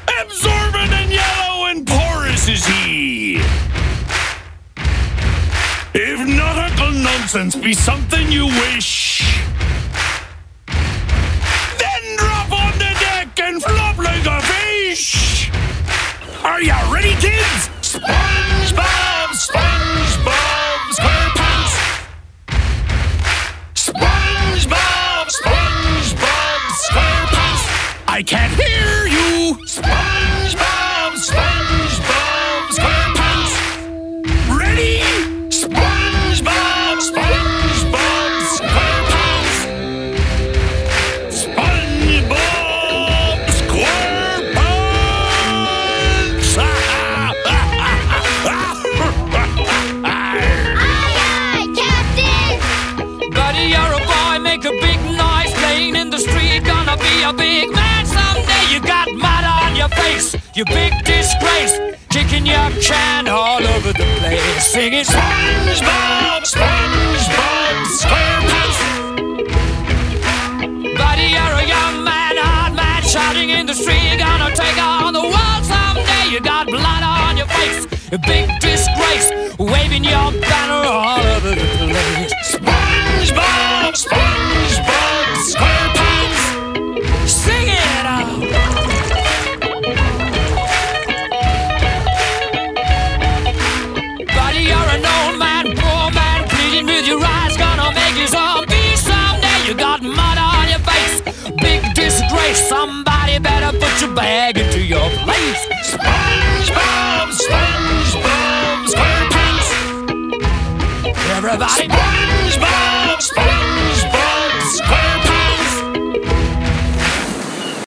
Absorbent and yellow and porous is he. If nautical nonsense be something you wish, then drop on the deck and flop like a fish. Are ya ready, kids? SpongeBob, SpongeBob SquarePants. SpongeBob, SpongeBob SquarePants. I can't hear you. SpongeBob, SpongeBob SquarePants. Ready? SpongeBob, SpongeBob SquarePants. SpongeBob SquarePants. Aye, aye, Captain! Buddy, you're a boy, make a big noise playing in the street. Gonna be a big man someday. You got mud on your face, you big disgrace. Kicking your can all over the place, singing SpongeBob, SpongeBob SquarePants. Buddy, you're a young man, hard man, shouting in the street. Gonna take on the world someday. You got blood on your face, a big disgrace, waving your banner all over the place. SpongeBob, SpongeBob SquarePants. Sing it out. Buddy, you're an old man, poor man, pleading with your eyes. Gonna make you zombie someday. You got mud on your face, big disgrace. Somebody better put your bag into your place. SpongeBob, SpongeBob SquarePants. Everybody. SpongeBob,